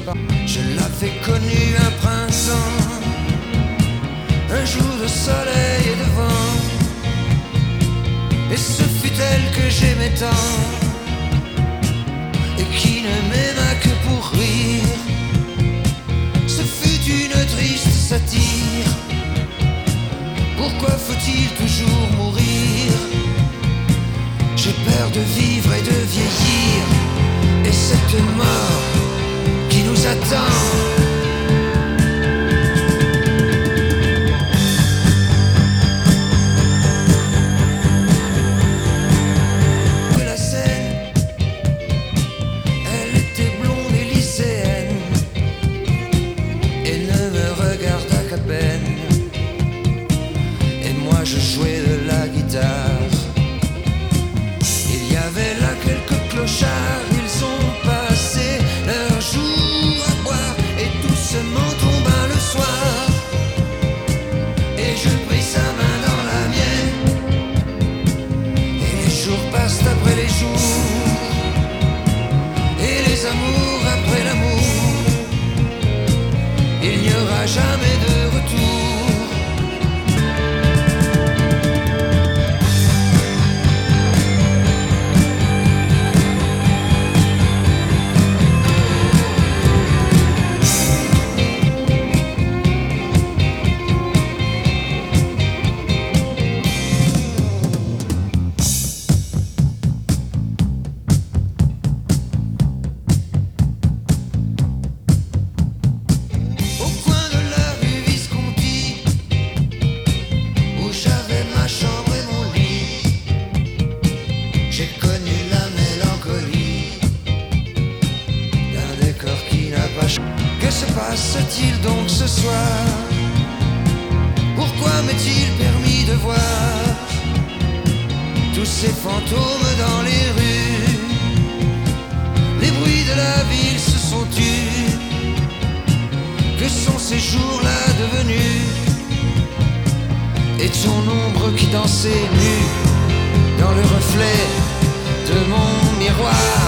Je l'avais connu un printemps, un jour de soleil et de vent, et ce fut elle que j'aimais tant, et qui ne m'aima que pour rire. Ce fut une triste satire. Pourquoi faut-il toujours mourir? J'ai peur de vivre et de vieillir, et cette mort qui nous attend. La scène, elle était blonde et lycéenne, et ne me regarda qu'à peine. Et moi je jouais de la guitare. Il y avait là quelques clochards, ils ont passé leur jour à boire, et doucement tomba le soir, et je pris sa main dans la mienne, et les jours passent après les jours, et les amours après l'amour. Il n'y aura jamais de retour. Que se passe-t-il donc ce soir? Pourquoi m'est-il permis de voir tous ces fantômes dans les rues? Les bruits de la ville se sont tus. Que sont ces jours-là devenus? Et ton ombre qui dansait nue dans le reflet de mon miroir?